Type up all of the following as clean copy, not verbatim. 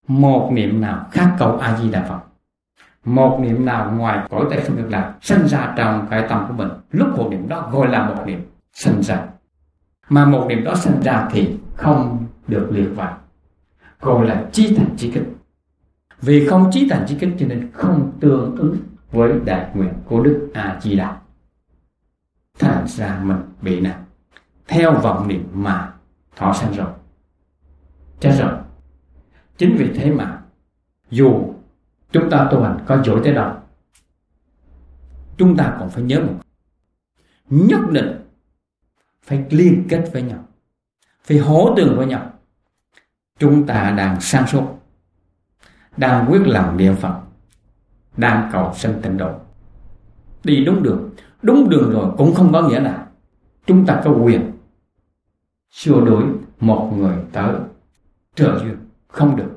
một niệm nào khác câu A Di Đà Phật, một niệm nào ngoài cõi Tây Phương Cực Lạc sinh ra trong cái tâm của mình, lúc một niệm đó gọi là một niệm sinh ra. Mà một niệm đó sinh ra thì không được liệt vào, gọi là chí thành chí kích. Vì không chí thành chí kích cho nên không tương ứng với đại nguyện của Đức A Di Đà. Thành ra mình bị nạn theo vọng niệm mà thọ sanh rồi, chết rồi. Chính vì thế mà dù chúng ta tu hành có giỏi tới đâu, chúng ta còn phải nhớ một, nhất định phải liên kết với nhau, phải hỗ tương với nhau. Chúng ta đang sáng suốt, đang quyết lòng niệm Phật, đang cầu sinh tịnh độ, đi đúng đường. Đúng đường rồi cũng không có nghĩa là chúng ta có quyền xua đuổi một người tới trợ duyên, không được.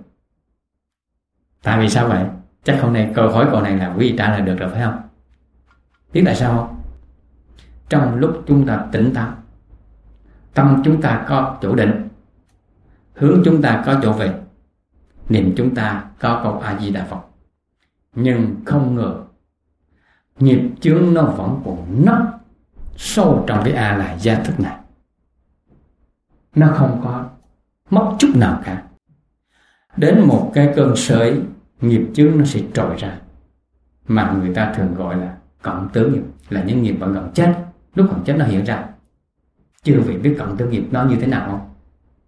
Tại vì sao vậy? Chắc hôm nay câu hỏi này là quý vị trả lời được rồi phải không? Biết tại sao không? Trong lúc chúng ta tỉnh táo, tâm chúng ta có chỗ định, hướng chúng ta có chỗ về, niệm chúng ta có câu A Di Đà Phật, nhưng không ngờ nghiệp chướng nó vẫn còn nấp sâu trong cái A Lại Gia thức này, nó không có mất chút nào cả. Đến một cái cơn sởi, nghiệp chướng nó sẽ trồi ra, mà người ta thường gọi là cộng tử nghiệp, là những nghiệp vẫn gần chết, lúc còn chết nó hiện ra. Chư vị biết cộng tử nghiệp nó như thế nào không?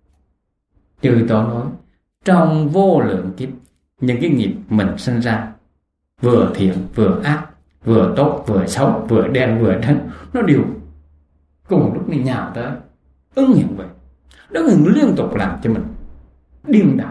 Chư Tổ nói trong vô lượng kiếp, những cái nghiệp mình sinh ra, vừa thiện vừa ác, vừa tốt vừa xấu, vừa đen vừa trắng, nó đều cùng lúc này nhào tới, ứng hiện vậy. Nó liên tục làm cho mình điên đảo,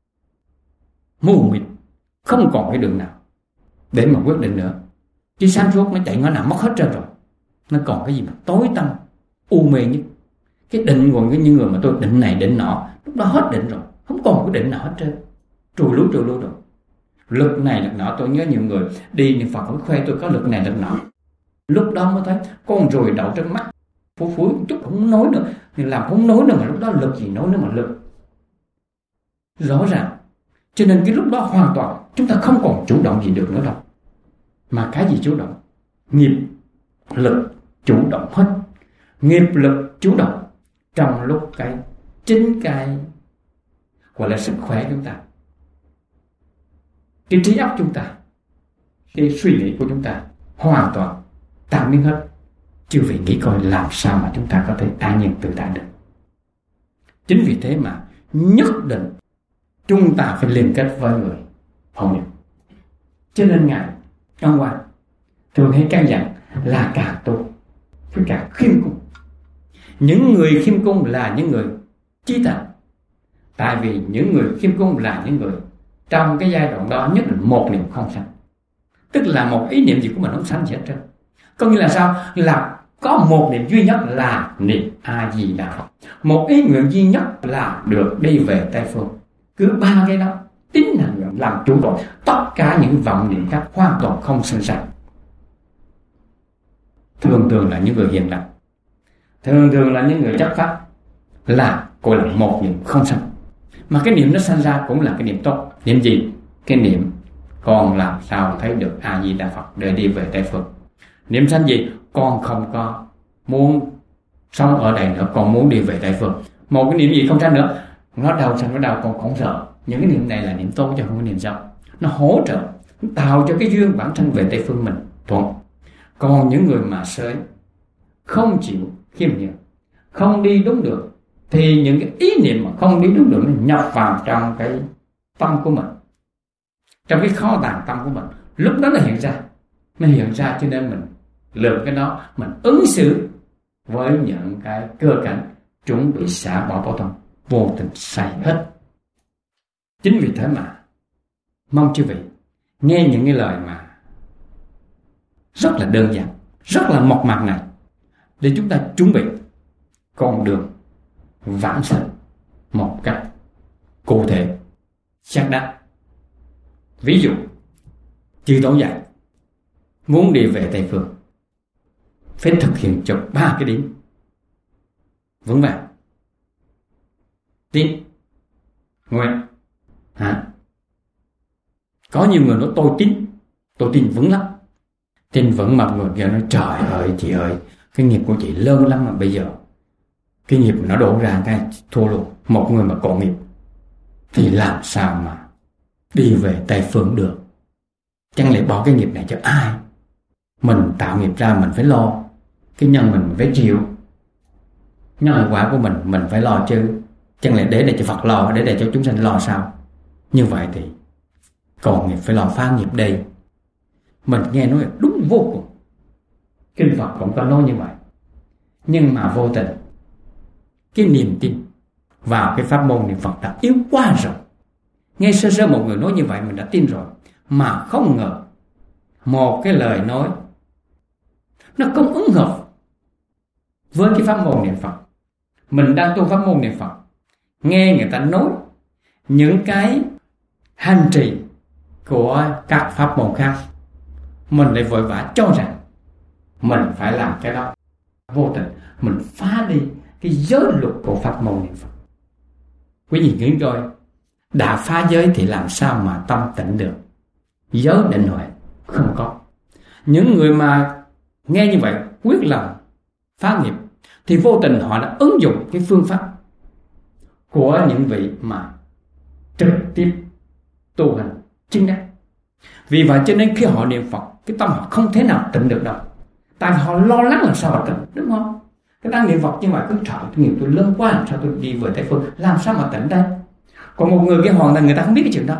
mù mịt, không còn cái đường nào để mà quyết định nữa. Chứ sáng suốt nó chạy ngõ nào mất hết trơn rồi, nó còn cái gì mà tối tăm u mê nhất. Cái định của những người mà tôi định này định nọ, lúc đó hết định rồi, không còn cái định nào hết trơn, trùi lú rồi. Lực này lực nọ, tôi nhớ nhiều người đi niệm Phật cũng khoe tôi có lực này lực nọ, lúc đó mới thấy con ruồi đậu trên mắt, phủi chút không nói nữa, thì làm không nói nữa, mà lúc đó lực gì nói nữa mà lực rõ ràng. Cho nên cái lúc đó hoàn toàn chúng ta không còn chủ động gì được nữa đâu. Mà cái gì chủ động? Nghiệp lực chủ động hết. Nghiệp lực chủ động trong lúc chính cái gọi là sức khỏe chúng ta, cái trí óc chúng ta, cái suy nghĩ của chúng ta hoàn toàn tan biến hết. Chư vị nghĩ coi làm sao mà chúng ta có thể an nhiên tự tại được. Chính vì thế mà nhất định chúng ta phải liên kết với người hộ niệm. Cho nên Ngài Ông Hoàng thường hay căn dặn là càng tu phải càng khiêm cung. Những người khiêm cung là những người chí thành. Tại vì những người khiêm cung là những người trong cái giai đoạn đó nhất định một niệm không sanh, tức là một ý niệm gì của mình không sanh gì hết trơn. Có nghĩa là sao? Là có một niệm duy nhất là niệm A Di Đà Phật, một ý nguyện duy nhất là được đi về Tây Phương. Cứ ba cái đó tín hành làm chủ rồi, tất cả những vọng niệm khác hoàn toàn không sinh ra. Thường là những người hiền lành, thường là những người chấp pháp, là gọi là một niệm không sanh. Mà cái niệm nó sanh ra cũng là cái niệm tốt. Niệm gì? Cái niệm con làm sao thấy được A Di Đà Phật để đi về Tây Phương. Niệm sanh gì? Con không có muốn sống ở đây nữa, con muốn đi về Tây Phương. Một cái niệm gì không sanh nữa? Nó đau sanh nó đau, con không sợ. Những cái niệm này là niệm tốt chứ không có niệm xấu. Nó hỗ trợ, nó tạo cho cái duyên bản thân về Tây Phương mình thuận. Còn những người mà sới, không chịu khiêm nhường, không đi đúng đường, thì những cái ý niệm mà không đi đúng đường nó nhập vào trong cái tâm của mình, trong cái kho tàng tâm của mình. Lúc đó nó hiện ra cho nên mình lượm cái đó, mình ứng xử với những cái cơ cảnh chuẩn bị xả bỏ bảo tâm, vô tình sai hết. Chính vì thế mà mong chư vị nghe những cái lời mà rất là đơn giản, rất là mộc mạc này, để chúng ta chuẩn bị con đường vãng sanh một cách cụ thể, xác đắc. Ví dụ chư Tổ dạy muốn đi về Tây Phương phải thực hiện cho 3 cái điểm vững vàng: tín, nguyện, Có nhiều người nói tôi tin vững lắm. Tin vững mà người kia nói trời ơi chị ơi, cái nghiệp của chị lớn lắm mà bây giờ cái nghiệp nó đổ ra cái thua luôn. Một người mà có nghiệp thì làm sao mà đi về Tây Phương được? Chẳng lẽ bỏ cái nghiệp này cho ai? Mình tạo nghiệp ra mình phải lo, cái nhân mình phải chịu, nhân quả của mình phải lo chứ. Chẳng lẽ để cho Phật lo, để cho chúng sanh lo sao? Như vậy thì còn nghiệp phải lo phá nghiệp đây. Mình nghe nói là đúng vô cùng, kinh Phật cũng có nói như vậy. Nhưng mà vô tình cái niềm tin vào cái pháp môn niệm Phật đã yếu quá rồi. Nghe sơ sơ một người nói như vậy mình đã tin rồi, mà không ngờ một cái lời nói nó không ứng hợp với cái pháp môn niệm Phật. Mình đang tu pháp môn niệm Phật, nghe người ta nói những cái hành trì của các pháp môn khác, mình lại vội vã cho rằng mình phải làm cái đó. Vô tình mình phá đi cái giới luật của pháp môn niệm Phật. Quý vị nghĩ coi, đã phá giới thì làm sao mà tâm tịnh được? Giới định huệ không có. Những người mà nghe như vậy quyết lòng phá nghiệp thì vô tình họ đã ứng dụng cái phương pháp của những vị mà trực tiếp tu hành chính đắc. Vì vậy cho nên khi họ niệm Phật, cái tâm họ không thể nào tịnh được đâu. Tại họ lo lắng làm sao mà tịnh, đúng không? Cái đang niệm Phật như vậy cứ trời, cái nghiệp tôi lớn quá, làm sao tôi đi về Tây Phương, làm sao mà tịnh đây? Còn một người kia hoàn toàn người ta không biết cái chuyện đó.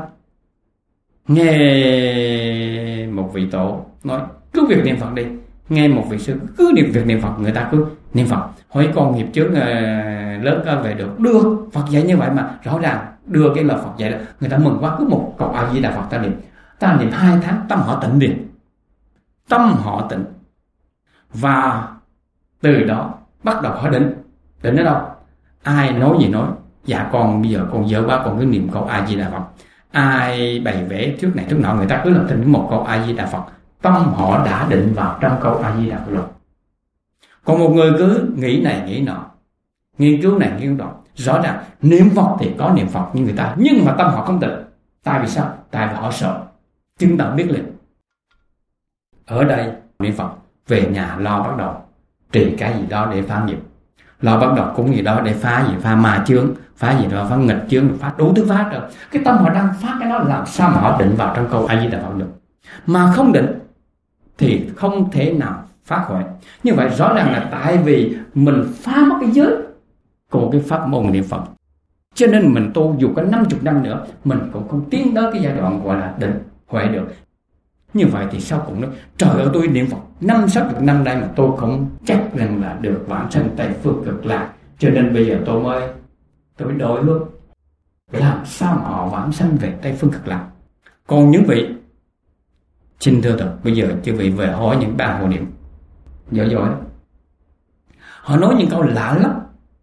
Nghe một vị tổ nói cứ việc niệm Phật đi, nghe một vị sư cứ việc niệm Phật, người ta cứ niệm Phật. Hỏi con nghiệp chướng lớn có về được? Được, Phật dạy như vậy mà, rõ ràng đưa cái lời Phật dạy đó, người ta mừng quá. Cứ một câu A Di Đà Phật ta niệm 2 tháng tâm họ tịnh liền, tâm họ tịnh. Và từ đó bắt đầu họ định ở đâu? Ai nói gì nói, dạ con bây giờ con vợ ba con cứ niệm câu A Di Đà Phật. Ai bày vẽ trước này trước nọ, người ta cứ làm thành một câu A Di Đà Phật, tâm họ đã định vào trong câu A Di Đà Phật rồi. Còn một người cứ nghĩ này nghĩ nọ, nghiên cứu này nghiên cứu nọ, rõ ràng niệm Phật thì có niệm Phật như người ta, nhưng mà tâm họ không tịnh. Tại vì sao? Tại vì họ sợ. Chúng ta biết liền. Ở đây niệm Phật, về nhà lo bắt đầu trì cái gì đó để phá nghiệp, lo bắt đầu cúng gì đó để phá gì, phá ma chướng, phá gì đó, phá nghịch chướng, phá đủ thứ phá rồi. Cái tâm họ đang phá cái đó, làm sao mà họ định vào trong câu A Di Đà Phật được? Mà không định thì không thể nào phá khỏi. Như vậy rõ ràng là tại vì mình phá mất cái giới của cái pháp môn niệm Phật, cho nên mình tu dù có 50 năm nữa mình cũng không tiến tới cái giai đoạn gọi là định huệ được. Như vậy thì sau cùng nói trời ơi, tôi niệm Phật 50-60 năm đây mà tôi không chắc rằng là được vãng sanh Tây Phương Cực Lạc, cho nên bây giờ tôi đổi hướng. Làm sao mà họ vãng sanh về Tây Phương Cực Lạc? Còn những vị, xin thưa thật, bây giờ chư vị về hỏi những bà hộ niệm giỏi, họ nói những câu lạ lắm.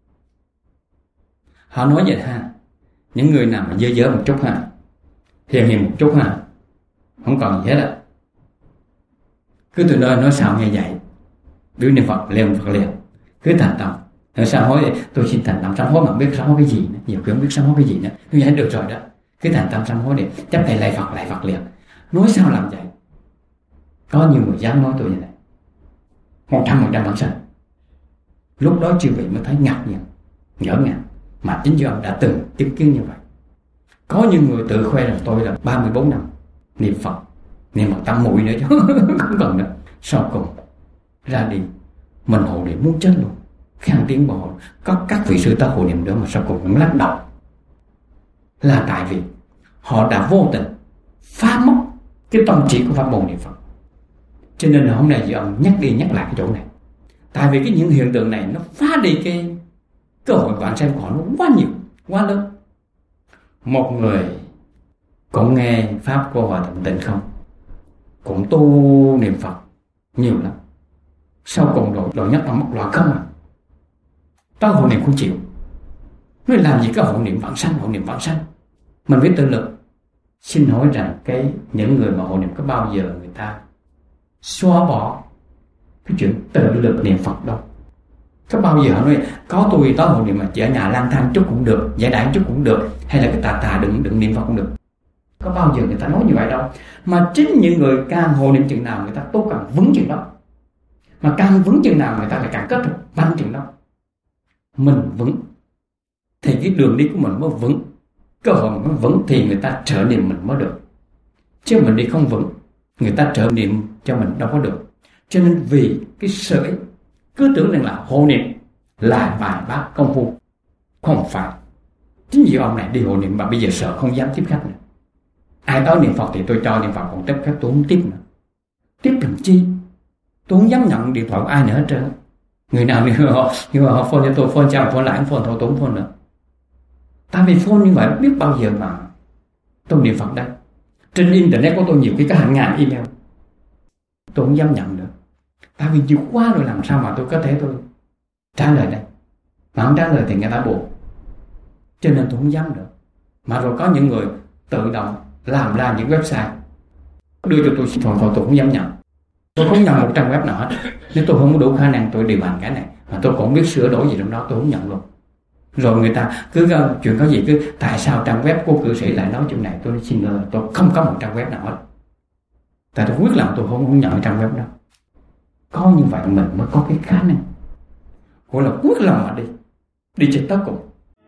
Họ nói vậy ha, những người nào mà dơ một chút ha, hiền một chút ha, không còn gì hết á, cứ từ nơi nói sao nghe vậy, cứ niệm Phật liền cứ thành tâm. Rồi sám hối, tôi xin thành tâm sám hối mà không biết sám hối cái gì nữa, nhiều khi không biết sám hối cái gì nữa. Tôi vậy được rồi đó, cứ thành tâm sám hối đi, chắp tay lạy Phật liền. Nói sao làm vậy? Có nhiều người dám nói tôi như này, 100% bản sanh. Lúc đó chư vị mới thấy ngạc nhiên, ngỡ ngàng, mà chính do đã từng chứng kiến như vậy. Có những người tự khoe rằng tôi là 34 năm niệm Phật, niệm một tâm muội nữa chứ không cần nữa. Sau cùng ra đi mình hộ niệm muốn chết luôn, khang tiếng bộ. Có các vị sư ta hộ niệm nữa mà sau cùng cũng lắc đầu, là tại vì họ đã vô tình phá mất cái tâm trí của pháp môn niệm Phật. Cho nên là hôm nay giờ ông nhắc đi nhắc lại cái chỗ này, tại vì những hiện tượng này nó phá đi cái cơ hội vãng sanh của họ nó quá nhiều, quá lớn. Một người cũng nghe pháp của Hòa Thượng Tịnh Không, cũng tu niệm Phật nhiều lắm, sau cùng rồi nhất là mất loại không à. Tới hộ niệm không chịu, nói làm gì cái hộ niệm vãng sanh, mình biết tự lực. Xin hỏi rằng những người mà hộ niệm có bao giờ người ta xóa bỏ cái chuyện tự lực niệm Phật đâu? Có bao giờ họ nói có tôi tới hộ niệm mà chỉ ở nhà lang thang chút cũng được, giải đãi chút cũng được, hay là cái tà đừng niệm Phật cũng được? Có bao giờ người ta nói như vậy đâu. Mà chính những người càng hộ niệm chừng nào người ta tu càng vững chừng đó. Mà càng vững chừng nào người ta lại càng kết được mạnh chừng đó. Mình vững thì cái đường đi của mình mới vững, cơ hội mới vững thì người ta trợ niệm mình mới được. Chứ mình đi không vững, người ta trợ niệm cho mình đâu có được. Cho nên vì cái sở ấy, cứ tưởng rằng là hộ niệm là bài bác công phu. Không phải. Chính vì ông này đi hộ niệm mà bây giờ sợ không dám tiếp khách nữa. Ai tới niệm Phật thì tôi cho niệm Phật, còn tiếp khách tôi không tiếp nữa. Tiếp làm chi? Tôi không dám nhận điện thoại của ai nữa hết trơn. Người nào nhưng mà họ phone cho tôi, phone cho phone lại, phone thôi tôi không phone nữa. Tại vì phone như vậy biết bao giờ mà tôi niệm Phật đây. Trên internet của tôi nhiều khi có hàng ngàn email, tôi không dám nhận nữa. Tại vì nhiều quá rồi, làm sao mà tôi có thể tôi trả lời đây. Mà không trả lời thì người ta buồn. Cho nên tôi không dám nữa. Mà rồi có những người tự động làm ra những website đưa cho tôi, thôi tôi không dám nhận. Tôi không nhận một trang web nào hết. Nếu tôi không có đủ khả năng tôi điều hành cái này, mà tôi cũng không biết sửa đổi gì trong đó, tôi không nhận luôn. Rồi người ta cứ chuyện có gì cứ tại sao trang web của cư sĩ lại nói chuyện này, tôi xin lỗi, tôi không có một trang web nào hết. Tại tôi quyết lòng tôi không nhận trang web đó. Có như vậy mình mới có cái khả năng, gọi là quyết lòng mà đi cho tới cùng.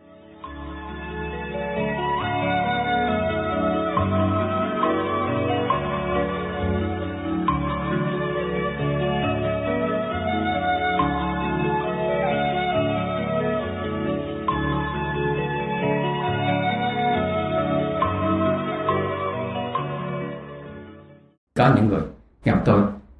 Có những người gặp tôi,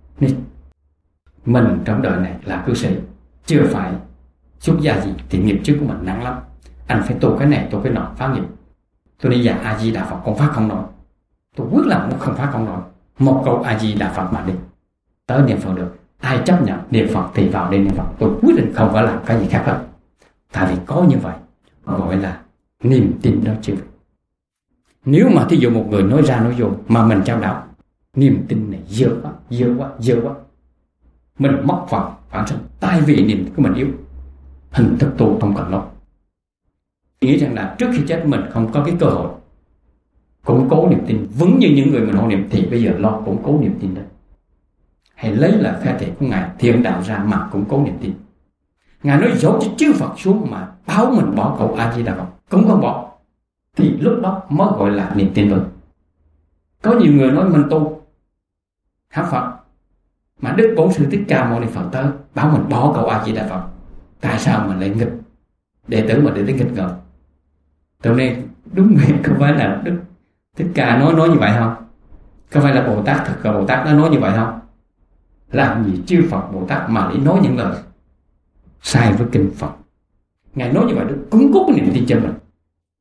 mình trong đời này là cư sĩ, chưa phải xuất gia gì thì nghiệp trước của mình nặng lắm. Anh phải tu cái này, tu cái nọ, phá nghiệp. Tôi đi dạy A Di Đà Phật con phá không nổi. Tôi quyết là không phá không nổi. Một câu A Di Đà Phật mà đi tới niệm Phật được. Ai chấp nhận niệm Phật thì vào đây niệm Phật. Tôi quyết định không phải làm cái gì khác hết. Tại vì có như vậy gọi là niềm tin đó chứ. Nếu mà thí dụ một người nói ra nói vô mà mình trao đảo, niềm tin này dơ quá, mình mất phần phản sinh. Tại vì niềm tin của mình yếu, hình thức tu không cần lâu. Nghĩ rằng là trước khi chết mình không có cái cơ hội củng cố niềm tin vững như những người mình hộ niệm, thì bây giờ lo củng cố niềm tin đó. Hãy lấy là phe thể của Ngài Thiện Đạo ra mà củng cố niềm tin. Ngài nói dỗ cho chư Phật xuống mà báo mình bỏ câu A Di Đà Phật cũng không bỏ, thì lúc đó mới gọi là niềm tin vững. Có nhiều người nói mình tu hát Phật mà Đức Bổn Sư Thích Ca Mâu Ni Phật tới bảo mình bỏ câu A Di Đà Phật. Tại sao mình lại nghịch? Đệ tử mà đệ tử nghịch ngợm. Từ nay đúng vậy, không phải là Đức Thích Ca nói như vậy không? Có phải là Bồ Tát thực là Bồ Tát đã nói như vậy không? Làm gì chư Phật Bồ Tát mà để nói những lời sai với kinh Phật? Ngài nói như vậy để củng cố cái niềm tin cho mình.